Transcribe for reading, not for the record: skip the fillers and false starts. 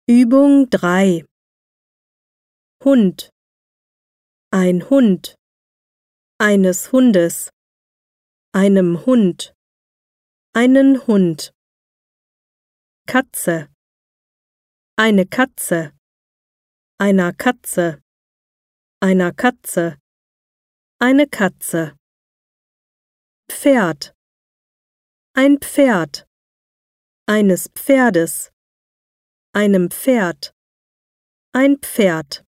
Übung 3. Hund. Ein Hund. Eines Hundes. Einem Hund. Einen Hund. Katze. Eine Katze. Einer Katze. Einer Katze. Eine Katze. Pferd. Ein Pferd. Eines Pferdes. Einem Pferd. Ein Pferd.